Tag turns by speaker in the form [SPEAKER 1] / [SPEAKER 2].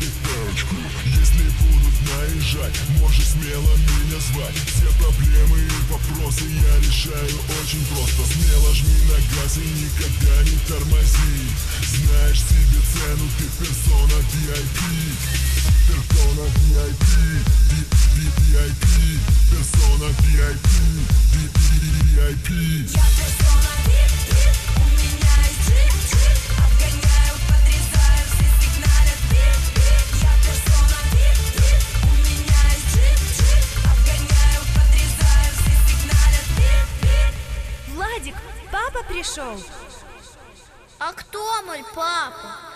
[SPEAKER 1] выпить парочку. Если будут наезжать, можешь смело меня звать. Все проблемы и вопросы я решаю очень просто. Смело жми на газ и никогда не тормози. Знаешь себе цену, ты персона VIP. Персона VIP, VIP, персона VIP, VIP.
[SPEAKER 2] Я персона VIP, у меня есть джип, обгоняю, подрезаю, все сигналят пип-пип. Я персона VIP, у меня есть джип, обгоняю, подрезаю, все сигналят пип-пип.
[SPEAKER 3] Владик, папа пришел.
[SPEAKER 4] А кто мой папа?